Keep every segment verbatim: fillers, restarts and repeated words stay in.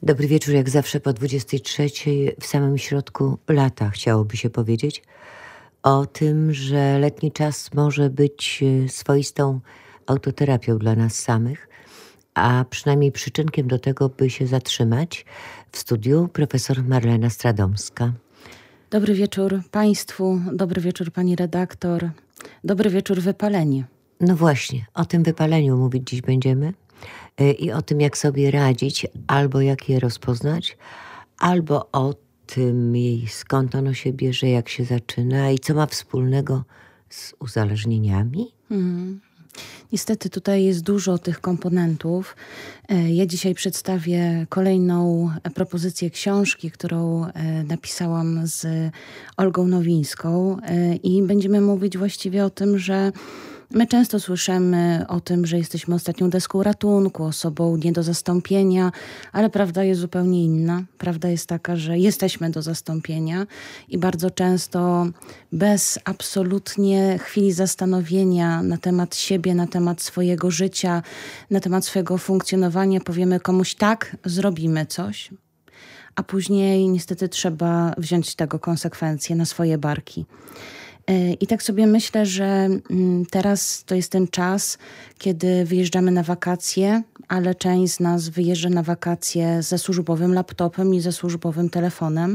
Dobry wieczór, jak zawsze po dwudziestej trzeciej w samym środku lata, chciałoby się powiedzieć. O tym, że letni czas może być e, swoistą autoterapią dla nas samych, a przynajmniej przyczynkiem do tego, by się zatrzymać. W studiu profesor Marlena Stradomska. Dobry wieczór Państwu, dobry wieczór Pani redaktor, dobry wieczór wypalenie. No właśnie, o tym wypaleniu mówić dziś będziemy e, i o tym, jak sobie radzić, albo jak je rozpoznać, albo o tym, jej- skąd ono się bierze, jak się zaczyna i co ma wspólnego z uzależnieniami. Mhm. Niestety tutaj jest dużo tych komponentów. E, Ja dzisiaj przedstawię kolejną e, propozycję książki, którą e, napisałam z Olgą Nowińską e, i będziemy mówić właściwie o tym, że my często słyszymy o tym, że jesteśmy ostatnią deską ratunku, osobą nie do zastąpienia, ale prawda jest zupełnie inna. Prawda jest taka, że jesteśmy do zastąpienia i bardzo często bez absolutnie chwili zastanowienia na temat siebie, na temat swojego życia, na temat swojego funkcjonowania powiemy komuś tak, zrobimy coś, a później niestety trzeba wziąć z tego konsekwencje na swoje barki. E, I tak sobie myślę, że mm, teraz to jest ten czas, kiedy wyjeżdżamy na wakacje, ale część z nas wyjeżdża na wakacje ze służbowym laptopem i ze służbowym telefonem.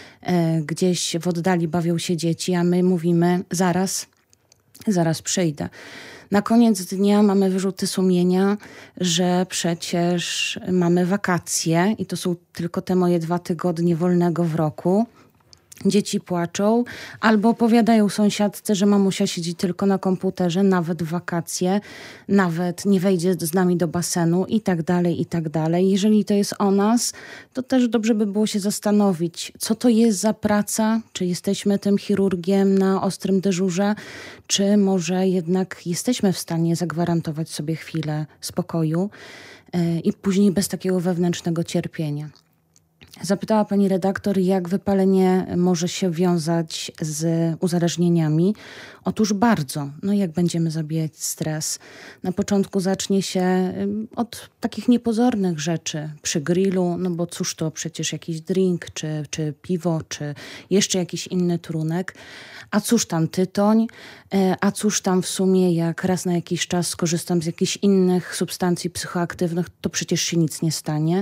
E, Gdzieś w oddali bawią się dzieci, a my mówimy zaraz, zaraz przyjdę. Na koniec dnia mamy wyrzuty sumienia, że przecież mamy wakacje i to są tylko te moje dwa tygodnie wolnego w roku. Dzieci płaczą albo opowiadają sąsiadce, że mamusia siedzi tylko na komputerze, nawet w wakacje, nawet nie wejdzie z nami do basenu i tak dalej, i tak dalej. Jeżeli to jest o nas, to też dobrze by było się zastanowić, co to jest za praca, czy jesteśmy tym chirurgiem na ostrym dyżurze, czy może jednak jesteśmy w stanie zagwarantować sobie chwilę spokoju yy, i później bez takiego wewnętrznego cierpienia. Zapytała pani redaktor, jak wypalenie może się wiązać z uzależnieniami. Otóż bardzo. No jak będziemy zabijać stres? Na początku zacznie się ym, od takich niepozornych rzeczy przy grillu, no bo cóż to przecież jakiś drink, czy, czy piwo, czy jeszcze jakiś inny trunek. A cóż tam tytoń, e, a cóż tam w sumie jak raz na jakiś czas skorzystam z jakichś innych substancji psychoaktywnych, to przecież się nic nie stanie.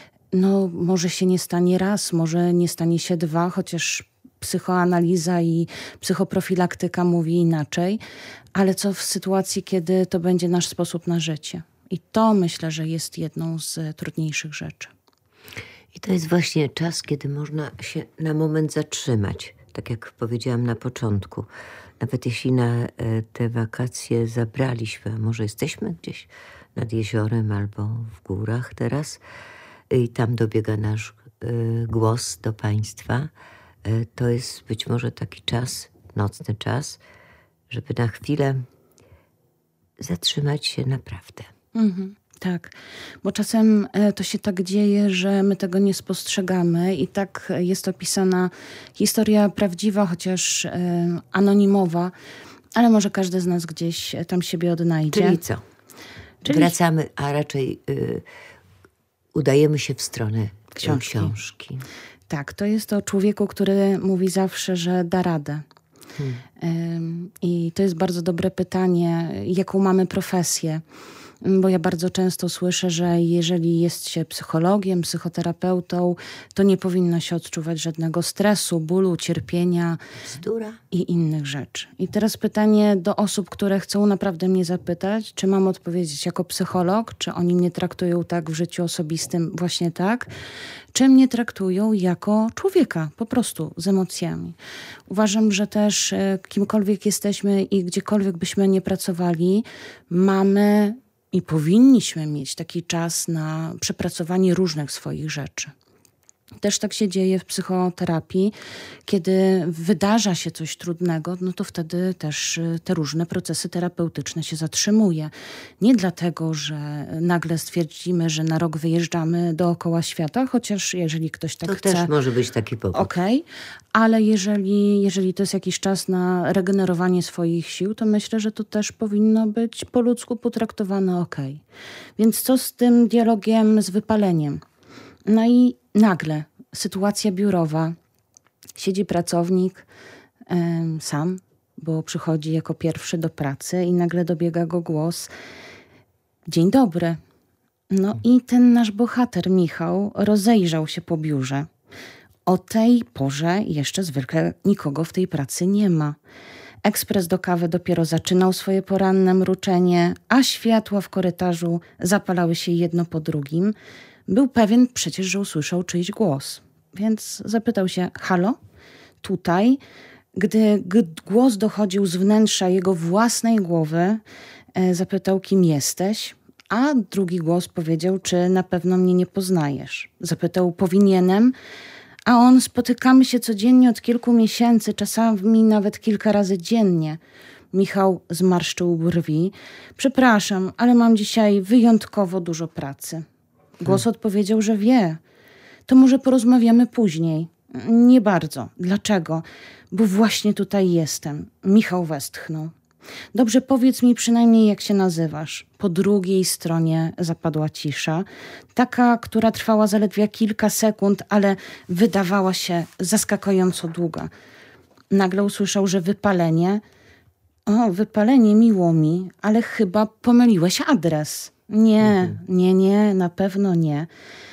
No, może się nie stanie raz, może nie stanie się dwa, chociaż psychoanaliza i psychoprofilaktyka mówi inaczej. Ale co w sytuacji, kiedy to będzie nasz sposób na życie? I to myślę, że jest jedną z trudniejszych rzeczy. I to jest właśnie czas, kiedy można się na moment zatrzymać, tak jak powiedziałam na początku. Nawet jeśli na e, te wakacje zabraliśmy, a może jesteśmy gdzieś nad jeziorem albo w górach teraz, i tam dobiega nasz y, głos do Państwa, y, to jest być może taki czas, nocny czas, żeby na chwilę zatrzymać się naprawdę. Mhm, tak, bo czasem e, to się tak dzieje, że my tego nie spostrzegamy i tak jest opisana historia prawdziwa, chociaż e, anonimowa, ale może każdy z nas gdzieś tam siebie odnajdzie. Czyli co? Czyli- Wracamy, a raczej y, udajemy się w stronę Książki. książki. Tak, to jest o człowieku, który mówi zawsze, że da radę. Ym, I to jest bardzo dobre pytanie, jaką mamy profesję. Ym, Bo ja bardzo często słyszę, że jeżeli jest się psychologiem, psychoterapeutą, to nie powinno się odczuwać żadnego stresu, bólu, cierpienia Bzdura. i innych rzeczy. I teraz pytanie do osób, które chcą naprawdę mnie zapytać, czy mam odpowiedzieć jako psycholog, czy oni mnie traktują tak w życiu osobistym właśnie tak, czy mnie traktują jako człowieka, po prostu z emocjami. Uważam, że też e, kimkolwiek jesteśmy i gdziekolwiek byśmy nie pracowali, mamy i powinniśmy mieć taki czas na przepracowanie różnych swoich rzeczy. Też tak się dzieje w psychoterapii. Kiedy wydarza się coś trudnego, no to wtedy też y, te różne procesy terapeutyczne się zatrzymuje. Nie dlatego, że nagle stwierdzimy, że na rok wyjeżdżamy dookoła świata, chociaż jeżeli ktoś tak To chce... też może być taki powód. Okej, ale jeżeli, jeżeli to jest jakiś czas na regenerowanie swoich sił, to myślę, że to też powinno być po ludzku potraktowane okej. Więc co z tym dialogiem z wypaleniem? No i nagle sytuacja biurowa. Siedzi pracownik em, sam, bo przychodzi jako pierwszy do pracy i nagle dobiega go głos: dzień dobry. No i ten nasz bohater Michał rozejrzał się po biurze. O tej porze jeszcze zwykle nikogo w tej pracy nie ma. Ekspres do kawy dopiero zaczynał swoje poranne mruczenie, a światła w korytarzu zapalały się jedno po drugim. Był pewien przecież, że usłyszał czyjś głos. Więc zapytał się: halo? Tutaj? Gdy g- głos dochodził z wnętrza jego własnej głowy, e, zapytał: kim jesteś? A drugi głos powiedział: czy na pewno mnie nie poznajesz? Zapytał: powinienem? A on: spotykamy się codziennie od kilku miesięcy, czasami nawet kilka razy dziennie. Michał zmarszczył brwi. Przepraszam, ale mam dzisiaj wyjątkowo dużo pracy. Głos hmm. odpowiedział, że wie. To może porozmawiamy później. Nie bardzo. Dlaczego? Bo właśnie tutaj jestem. Michał westchnął. Dobrze, powiedz mi przynajmniej, jak się nazywasz. Po drugiej stronie zapadła cisza. Taka, która trwała zaledwie kilka sekund, ale wydawała się zaskakująco długa. Nagle usłyszał, że wypalenie. O, wypalenie, miło mi, ale chyba pomyliłeś adres. Nie, mhm. nie, nie, na pewno nie.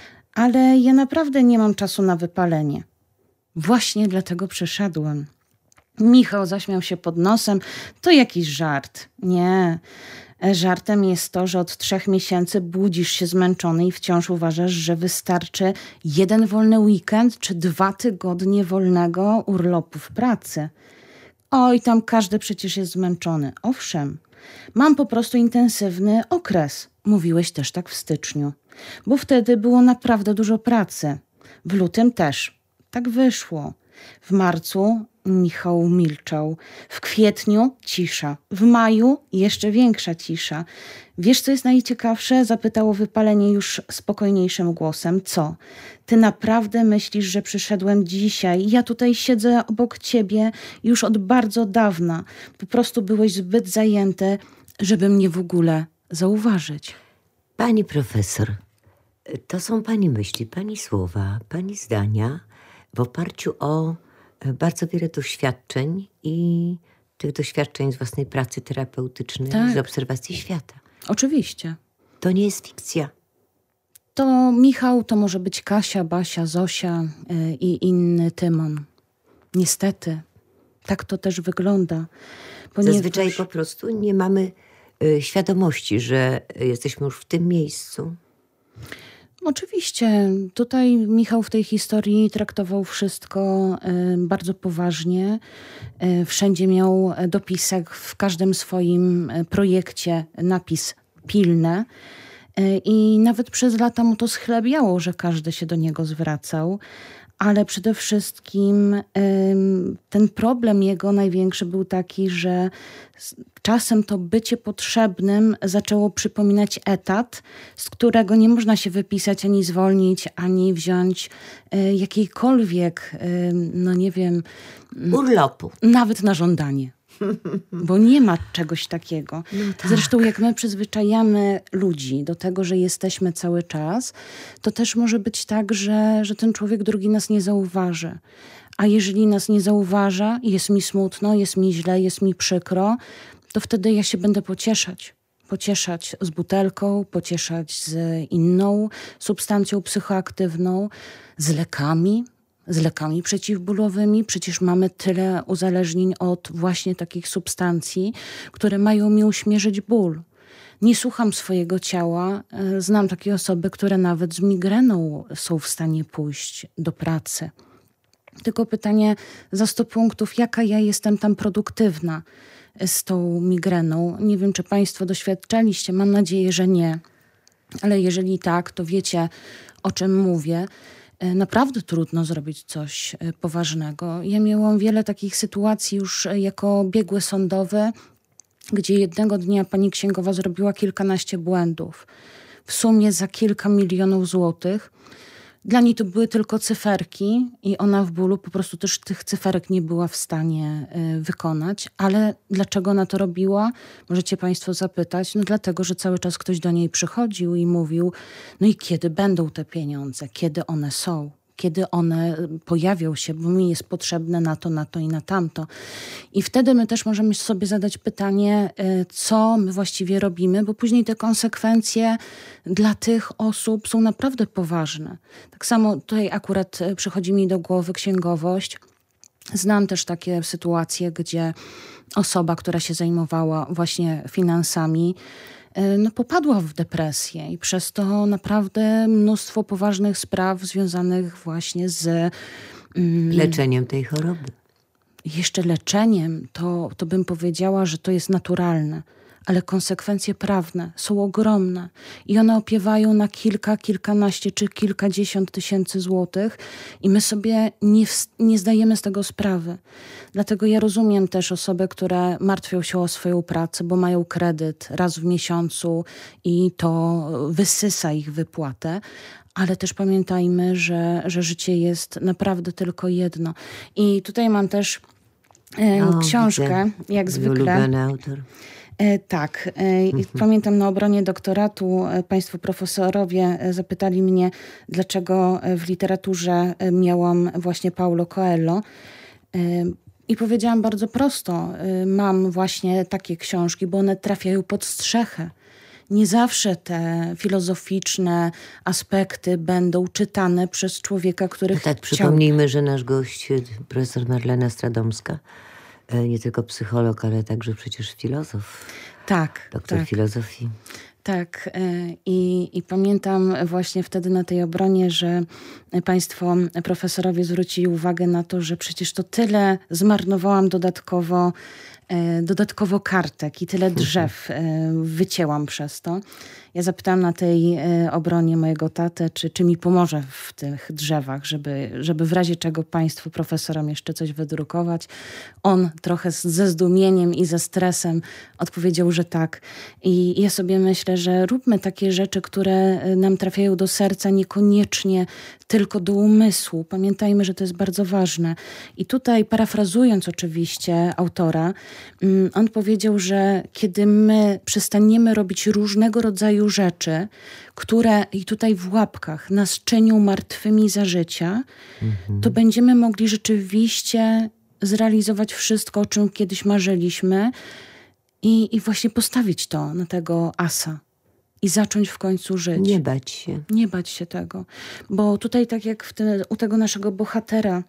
Ale ja naprawdę nie mam czasu na wypalenie. Właśnie dlatego przyszedłem. Michał zaśmiał się pod nosem. To jakiś żart. Nie. Żartem jest to, że od trzech miesięcy budzisz się zmęczony i wciąż uważasz, że wystarczy jeden wolny weekend czy dwa tygodnie wolnego urlopu w pracy. Oj, tam każdy przecież jest zmęczony. Owszem, mam po prostu intensywny okres. Mówiłeś też tak w styczniu. Bo wtedy było naprawdę dużo pracy. W lutym też. Tak wyszło. W marcu Michał milczał. W kwietniu cisza. W maju jeszcze większa cisza. Wiesz, co jest najciekawsze? Zapytało wypalenie już spokojniejszym głosem. Co? Ty naprawdę myślisz, że przyszedłem dzisiaj? Ja tutaj siedzę obok ciebie już od bardzo dawna. Po prostu byłeś zbyt zajęty, żeby mnie w ogóle zauważyć. Pani profesor, to są pani myśli, pani słowa, pani zdania w oparciu o bardzo wiele doświadczeń i tych doświadczeń z własnej pracy terapeutycznej, tak. z obserwacji świata. Oczywiście. To nie jest fikcja. To Michał, to może być Kasia, Basia, Zosia yy, i inny Tymon. Niestety, tak to też wygląda. Ponieważ zazwyczaj po prostu nie mamy y, świadomości, że jesteśmy już w tym miejscu. Oczywiście. Tutaj Michał w tej historii traktował wszystko y, bardzo poważnie. Y, wszędzie miał dopisek, w każdym swoim projekcie napis pilne. Y, I nawet przez lata mu to schlebiało, że każdy się do niego zwracał. Ale przede wszystkim y, ten problem jego największy był taki, że czasem to bycie potrzebnym zaczęło przypominać etat, z którego nie można się wypisać, ani zwolnić, ani wziąć y, jakiejkolwiek, y, no nie wiem... urlopu. Nawet na żądanie. Bo nie ma czegoś takiego. No tak. Zresztą jak my przyzwyczajamy ludzi do tego, że jesteśmy cały czas, to też może być tak, że, że ten człowiek drugi nas nie zauważy. A jeżeli nas nie zauważa, jest mi smutno, jest mi źle, jest mi przykro, to wtedy ja się będę pocieszać. Pocieszać z butelką, pocieszać z inną substancją psychoaktywną, z lekami, z lekami przeciwbólowymi. Przecież mamy tyle uzależnień od właśnie takich substancji, które mają mi uśmierzyć ból. Nie słucham swojego ciała. Znam takie osoby, które nawet z migreną są w stanie pójść do pracy. Tylko pytanie za sto punktów, jaka ja jestem tam produktywna z tą migreną. Nie wiem, czy państwo doświadczaliście, mam nadzieję, że nie. Ale jeżeli tak, to wiecie, o czym mówię. Naprawdę trudno zrobić coś poważnego. Ja miałam wiele takich sytuacji już jako biegły sądowy, gdzie jednego dnia pani księgowa zrobiła kilkanaście błędów. W sumie za kilka milionów złotych. Dla niej to były tylko cyferki i ona w bólu po prostu też tych cyferek nie była w stanie y, wykonać. Ale dlaczego ona to robiła? Możecie państwo zapytać. No dlatego, że cały czas ktoś do niej przychodził i mówił, no i kiedy będą te pieniądze? Kiedy one są? Kiedy one pojawią się, bo mi jest potrzebne na to, na to i na tamto. I wtedy my też możemy sobie zadać pytanie, co my właściwie robimy, bo później te konsekwencje dla tych osób są naprawdę poważne. Tak samo tutaj akurat przychodzi mi do głowy księgowość. Znam też takie sytuacje, gdzie osoba, która się zajmowała właśnie finansami, no, popadła w depresję i przez to naprawdę mnóstwo poważnych spraw związanych właśnie z mm, leczeniem tej choroby. Jeszcze leczeniem, to, to bym powiedziała, że to jest naturalne, ale konsekwencje prawne są ogromne i one opiewają na kilka, kilkanaście czy kilkadziesiąt tysięcy złotych i my sobie nie, nie zdajemy z tego sprawy. Dlatego ja rozumiem też osoby, które martwią się o swoją pracę, bo mają kredyt raz w miesiącu i to wysysa ich wypłatę. Ale też pamiętajmy, że, że życie jest naprawdę tylko jedno. I tutaj mam też e, o, książkę, widzę. Jak zwykle. Ulubiony autor. E, tak. E, mhm. Pamiętam na obronie doktoratu e, państwo profesorowie e, zapytali mnie, dlaczego w literaturze e, miałam właśnie Paulo Coelho. E, I powiedziałam bardzo prosto, e, mam właśnie takie książki, bo one trafiają pod strzechę. Nie zawsze te filozoficzne aspekty będą czytane przez człowieka, który no tak, chciał... przypomnijmy, że nasz gość, profesor Marlena Stradomska, nie tylko psycholog, ale także przecież filozof. Tak. Doktor tak. filozofii. Tak. I, I pamiętam właśnie wtedy na tej obronie, że państwo profesorowie zwrócili uwagę na to, że przecież to tyle zmarnowałam dodatkowo dodatkowo kartek i tyle drzew wycięłam przez to. Ja zapytałam na tej obronie mojego tatę, czy, czy mi pomoże w tych drzewach, żeby, żeby w razie czego państwu profesorom jeszcze coś wydrukować. On trochę ze zdumieniem i ze stresem odpowiedział, że tak. I ja sobie myślę, że róbmy takie rzeczy, które nam trafiają do serca, niekoniecznie tylko do umysłu. Pamiętajmy, że to jest bardzo ważne. I tutaj parafrazując oczywiście autora, on powiedział, że kiedy my przestaniemy robić różnego rodzaju rzeczy, które i tutaj w łapkach nas czynią martwymi za życia, mhm. to będziemy mogli rzeczywiście zrealizować wszystko, o czym kiedyś marzyliśmy i, i właśnie postawić to na tego asa. I zacząć w końcu żyć. Nie bać się. Nie bać się tego. Bo tutaj tak jak w te, u tego naszego bohatera,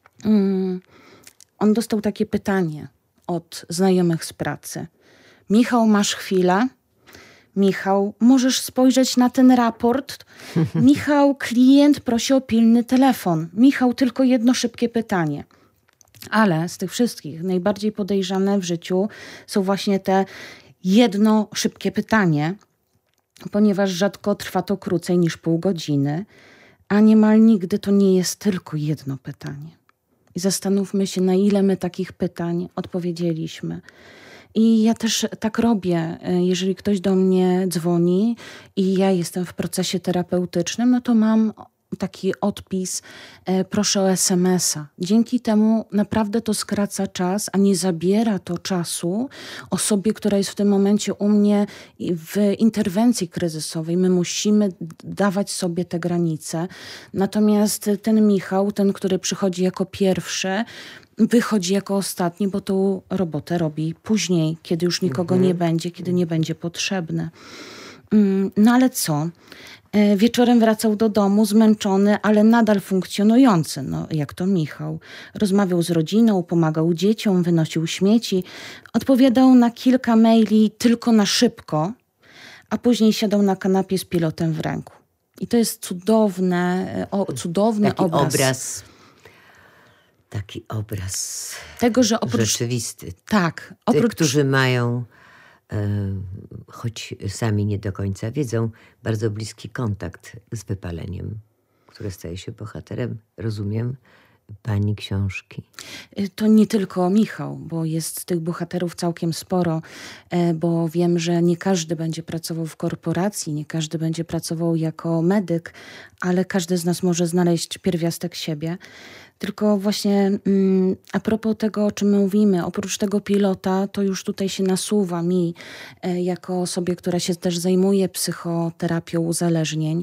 um, on dostał takie pytanie od znajomych z pracy. Michał, masz chwilę? Michał, możesz spojrzeć na ten raport? Michał, klient prosi o pilny telefon. Michał, tylko jedno szybkie pytanie. Ale z tych wszystkich najbardziej podejrzane w życiu są właśnie te jedno szybkie pytanie, ponieważ rzadko trwa to krócej niż pół godziny, a niemal nigdy to nie jest tylko jedno pytanie. I zastanówmy się, na ile my takich pytań odpowiedzieliśmy. I ja też tak robię, jeżeli ktoś do mnie dzwoni i ja jestem w procesie terapeutycznym, no to mam taki odpis, e, proszę o es em es a. Dzięki temu naprawdę to skraca czas, a nie zabiera to czasu osobie, która jest w tym momencie u mnie w interwencji kryzysowej. My musimy dawać sobie te granice. Natomiast ten Michał, ten, który przychodzi jako pierwszy, wychodzi jako ostatni, bo tą robotę robi później, kiedy już nikogo mhm. nie będzie, kiedy nie będzie potrzebne. No ale co? Wieczorem wracał do domu zmęczony, ale nadal funkcjonujący. No, jak to Michał. Rozmawiał z rodziną, pomagał dzieciom, wynosił śmieci. Odpowiadał na kilka maili tylko na szybko, a później siadał na kanapie z pilotem w ręku. I to jest cudowne, o, cudowny Taki obraz. obraz. Taki obraz tego, że oprócz... rzeczywisty. Tak. Oprócz... Tych, którzy mają... choć sami nie do końca wiedzą, bardzo bliski kontakt z wypaleniem, które staje się bohaterem, rozumiem, pani książki? To nie tylko Michał, bo jest tych bohaterów całkiem sporo, bo wiem, że nie każdy będzie pracował w korporacji, nie każdy będzie pracował jako medyk, ale każdy z nas może znaleźć pierwiastek siebie. Tylko właśnie mm, a propos tego, o czym my mówimy, oprócz tego pilota, to już tutaj się nasuwa mi, e, jako osobie, która się też zajmuje psychoterapią uzależnień,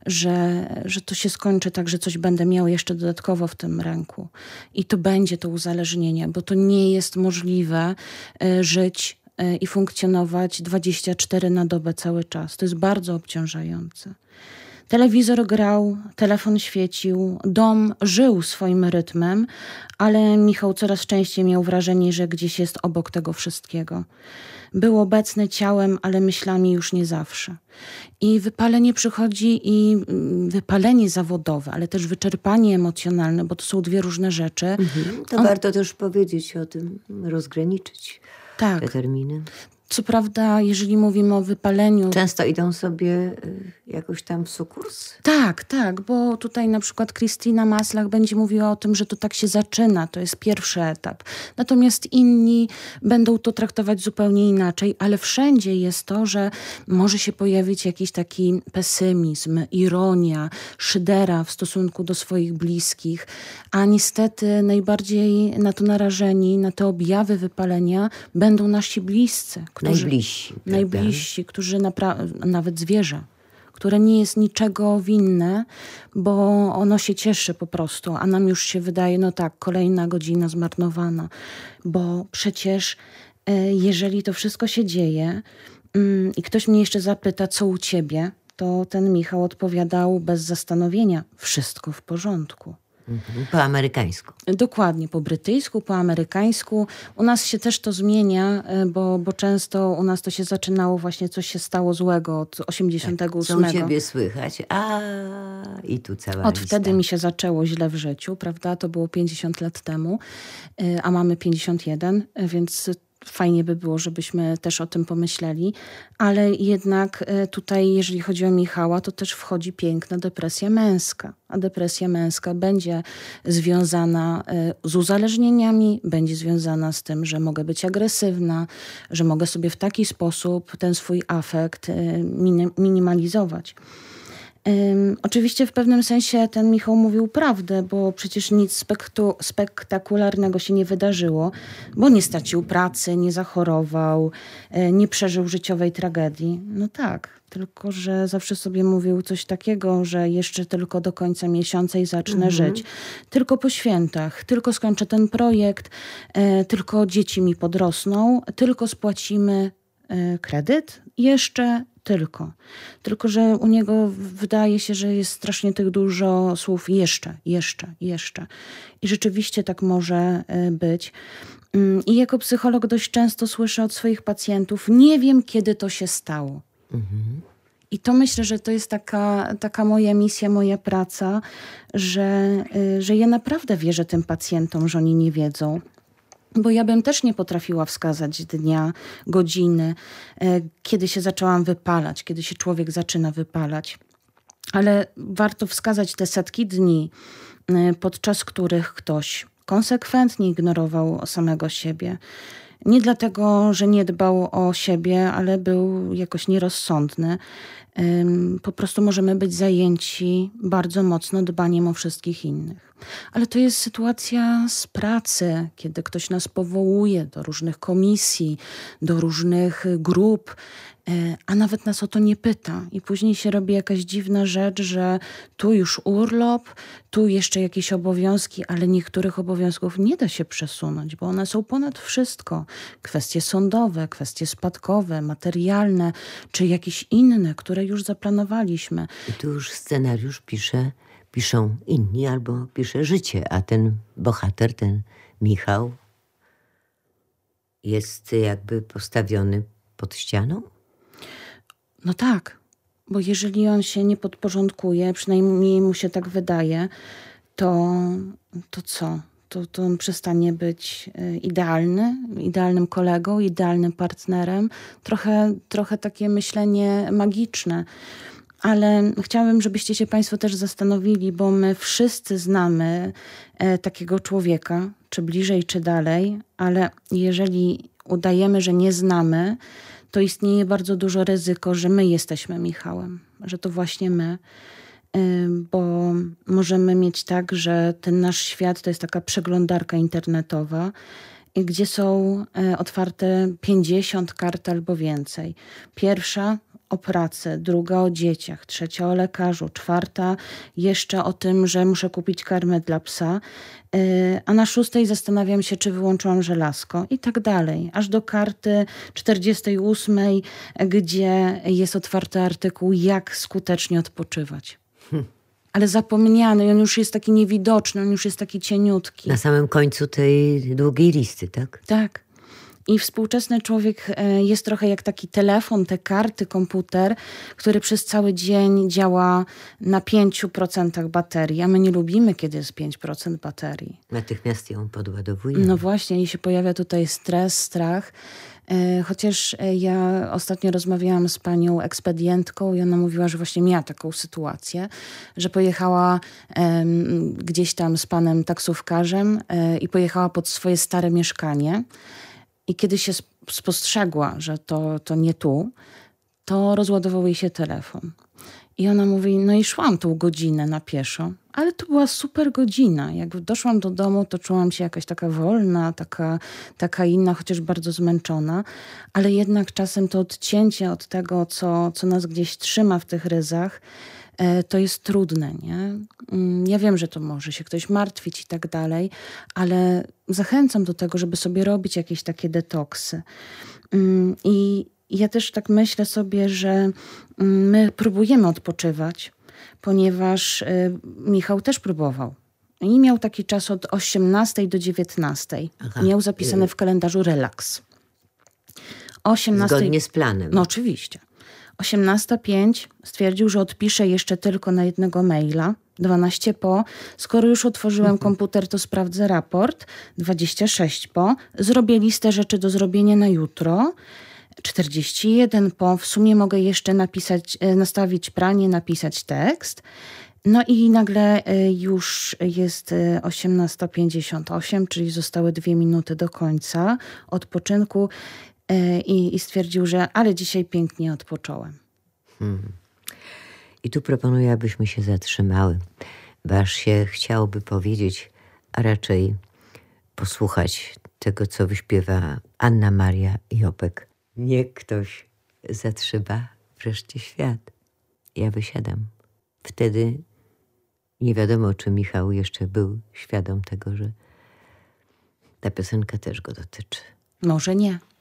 że, że to się skończy tak, że coś będę miał jeszcze dodatkowo w tym ręku. I to będzie to uzależnienie, bo to nie jest możliwe e, żyć e, i funkcjonować dwadzieścia cztery na dobę cały czas. To jest bardzo obciążające. Telewizor grał, telefon świecił, dom żył swoim rytmem, ale Michał coraz częściej miał wrażenie, że gdzieś jest obok tego wszystkiego. Był obecny ciałem, ale myślami już nie zawsze. I wypalenie przychodzi i wypalenie zawodowe, ale też wyczerpanie emocjonalne, bo to są dwie różne rzeczy. Mhm. To On... warto też powiedzieć o tym, rozgraniczyć tak. te terminy. Co prawda, jeżeli mówimy o wypaleniu... Często idą sobie jakoś tam w sukurs? Tak, tak, bo tutaj na przykład Krystyna Maslach będzie mówiła o tym, że to tak się zaczyna, to jest pierwszy etap. Natomiast inni będą to traktować zupełnie inaczej, ale wszędzie jest to, że może się pojawić jakiś taki pesymizm, ironia, szydera w stosunku do swoich bliskich, a niestety najbardziej na to narażeni, na te objawy wypalenia będą nasi bliscy. Którzy, najbliżsi. Najbliżsi, którzy napra- nawet zwierzę, które nie jest niczego winne, bo ono się cieszy po prostu, a nam już się wydaje, no tak, kolejna godzina zmarnowana, bo przecież e, jeżeli to wszystko się dzieje mm, i ktoś mnie jeszcze zapyta, co u ciebie, to ten Michał odpowiadał bez zastanowienia, wszystko w porządku. Po amerykańsku. Dokładnie, po brytyjsku, po amerykańsku. U nas się też to zmienia, bo, bo często u nas to się zaczynało właśnie, coś się stało złego od osiemdziesiątego ósmego. Tak, co u ciebie słychać? A i tu cała Od lista. wtedy mi się zaczęło źle w życiu, prawda? To było pięćdziesiąt lat temu, a mamy pięćdziesiąt jeden, więc fajnie by było, żebyśmy też o tym pomyśleli, ale jednak tutaj, jeżeli chodzi o Michała, to też wchodzi piękna depresja męska. A depresja męska będzie związana z uzależnieniami, będzie związana z tym, że mogę być agresywna, że mogę sobie w taki sposób ten swój afekt minimalizować. Um, oczywiście w pewnym sensie ten Michał mówił prawdę, bo przecież nic spektu- spektakularnego się nie wydarzyło, bo nie stracił pracy, nie zachorował, e, nie przeżył życiowej tragedii. No tak, tylko że zawsze sobie mówił coś takiego, że jeszcze tylko do końca miesiąca i zacznę mhm. żyć. Tylko po świętach, tylko skończę ten projekt, e, tylko dzieci mi podrosną, tylko spłacimy e, kredyt, jeszcze Tylko. Tylko, że u niego wydaje się, że jest strasznie tych dużo słów jeszcze, jeszcze, jeszcze. I rzeczywiście tak może być. I jako psycholog dość często słyszę od swoich pacjentów, nie wiem, kiedy to się stało. Mhm. I to myślę, że to jest taka, taka moja misja, moja praca, że, że ja naprawdę wierzę tym pacjentom, że oni nie wiedzą. Bo ja bym też nie potrafiła wskazać dnia, godziny, kiedy się zaczęłam wypalać, kiedy się człowiek zaczyna wypalać. Ale warto wskazać te setki dni, podczas których ktoś konsekwentnie ignorował samego siebie. Nie dlatego, że nie dbał o siebie, ale był jakoś nierozsądny. Po prostu możemy być zajęci bardzo mocno dbaniem o wszystkich innych. Ale to jest sytuacja z pracy, kiedy ktoś nas powołuje do różnych komisji, do różnych grup, a nawet nas o to nie pyta. I później się robi jakaś dziwna rzecz, że tu już urlop, tu jeszcze jakieś obowiązki, ale niektórych obowiązków nie da się przesunąć, bo one są ponad wszystko. Kwestie sądowe, kwestie spadkowe, materialne, czy jakieś inne, które już zaplanowaliśmy. I tu już scenariusz pisze, piszą inni albo pisze życie, a ten bohater, ten Michał jest jakby postawiony pod ścianą? No tak, bo jeżeli on się nie podporządkuje, przynajmniej mu się tak wydaje, to, to co? To, to on przestanie być idealny, idealnym kolegą, idealnym partnerem. Trochę, trochę takie myślenie magiczne. Ale chciałabym, żebyście się państwo też zastanowili, bo my wszyscy znamy e, takiego człowieka, czy bliżej, czy dalej, ale jeżeli udajemy, że nie znamy, to istnieje bardzo duże ryzyko, że my jesteśmy Michałem, że to właśnie my. Bo możemy mieć tak, że ten nasz świat to jest taka przeglądarka internetowa, gdzie są otwarte pięćdziesiąt kart albo więcej. Pierwsza o pracy, druga o dzieciach, trzecia o lekarzu, czwarta jeszcze o tym, że muszę kupić karmę dla psa, a na szóstej zastanawiam się, czy wyłączyłam żelazko i tak dalej. Aż do karty czterdziestej ósmej, gdzie jest otwarty artykuł, jak skutecznie odpoczywać. Hmm. Ale zapomniany, on już jest taki niewidoczny, on już jest taki cieniutki. Na samym końcu tej długiej listy, tak? Tak. I współczesny człowiek jest trochę jak taki telefon, te karty, komputer, który przez cały dzień działa na pięciu procentach baterii, a my nie lubimy, kiedy jest pięć procent baterii. Natychmiast ją podładowuje. No właśnie, i się pojawia tutaj stres, strach. Chociaż ja ostatnio rozmawiałam z panią ekspedientką i ona mówiła, że właśnie miała taką sytuację, że pojechała um, gdzieś tam z panem taksówkarzem um, i pojechała pod swoje stare mieszkanie. I kiedy się spostrzegła, że to, to nie tu, to rozładował jej się telefon. I ona mówi, no i szłam tą godzinę na pieszo, ale to była super godzina. Jak doszłam do domu, to czułam się jakaś taka wolna, taka, taka inna, chociaż bardzo zmęczona. Ale jednak czasem to odcięcie od tego, co, co nas gdzieś trzyma w tych ryzach, to jest trudne, nie? Ja wiem, że to może się ktoś martwić i tak dalej, ale zachęcam do tego, żeby sobie robić jakieś takie detoksy. I ja też tak myślę sobie, że my próbujemy odpoczywać, ponieważ Michał też próbował. I miał taki czas od osiemnastej do dziewiętnastej. Aha. Miał zapisane w kalendarzu relaks. osiemnastej... Zgodnie z planem. No oczywiście. osiemnasta pięć stwierdził, że odpisze jeszcze tylko na jednego maila. dwanaście po, skoro już otworzyłem mhm. komputer, to sprawdzę raport. dwadzieścia sześć po, zrobię listę rzeczy do zrobienia na jutro. czterdzieści jeden po, w sumie mogę jeszcze napisać, nastawić pranie, napisać tekst. No i nagle już jest osiemnasta pięćdziesiąt osiem, czyli zostały dwie minuty do końca odpoczynku. I, I stwierdził, że ale dzisiaj pięknie odpocząłem. Hmm. I tu proponuję, abyśmy się zatrzymały, bo aż się chciałoby powiedzieć, a raczej posłuchać tego, co wyśpiewa Anna Maria Jopek. Niech ktoś zatrzyma wreszcie świat. Ja wysiadam. Wtedy nie wiadomo, czy Michał jeszcze był świadom tego, że ta piosenka też go dotyczy. Może nie.